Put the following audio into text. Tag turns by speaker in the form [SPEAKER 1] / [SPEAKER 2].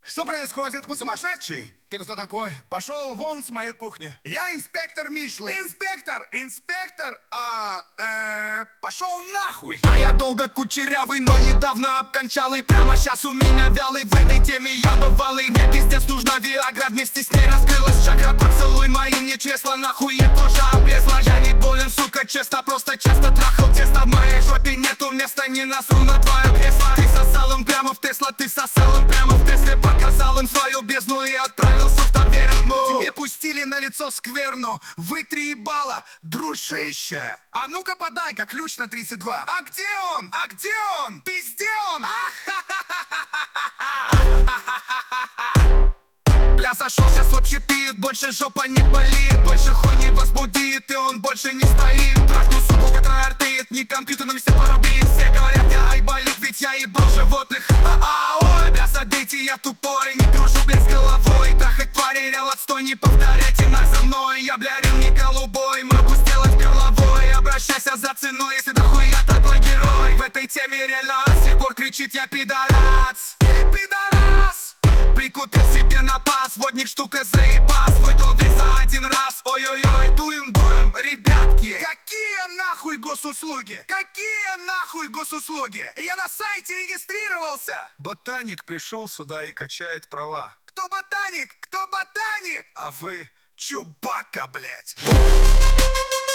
[SPEAKER 1] Что происходит? Вы сумасшедший? Ты кто такой? Пошел вон с моей кухни. Я инспектор Мишлен. Инспектор, пошел нахуй. А я долго кучерявый, но недавно обкончалый. Прямо сейчас у меня вялый, в этой теме я бывалый. Мне пиздец нужна виагра, вместе с ней раскрылась чакра. Поцелуй моим не честно, нахуй я тоже облезла. Я не болен, сука, честно, просто часто трахал тесто. В моей жопе нету места, не насру на твое кресло. Ты сосал им прямо в Тесла, ты сосал им прямо в Тесле. Показал им свою бездну и отправился в таверну. Тебе пустили на лицо скверну, вытри ебало, дружище. А ну-ка подай-ка ключ на 32. А где он? А где он? Пизде он? Бля, сошел, сейчас вообще пьет, больше жопа не болит, больше хуй не возбудит, и он больше не стоит. Трахну суку, которая артеет, не компьютером все порубит. Все говорят, я айболит, ведь я ебал животных. Ой, бля, садите, я тупой, не дружу, блядь, с головой. Трахать твари, рел, отстой, не повторяйте нас за мной. Я, бля, рил не голубой, могу сделать горловой. Обращайся за ценой, если дохуя такой герой. В этой теме реально с тех пор кричит, я пидорас. Пидорас! Прикупил себе на пас, водник штука заебас. Выдал весь за один раз, ой-ой-ой, дуем, ребятки. Какие нахуй госуслуги? Какие нахуй госуслуги? Я на сайте регистрировался. Ботаник пришел сюда и качает права. Кто ботаник? Кто ботаник? А вы Чубака, блять.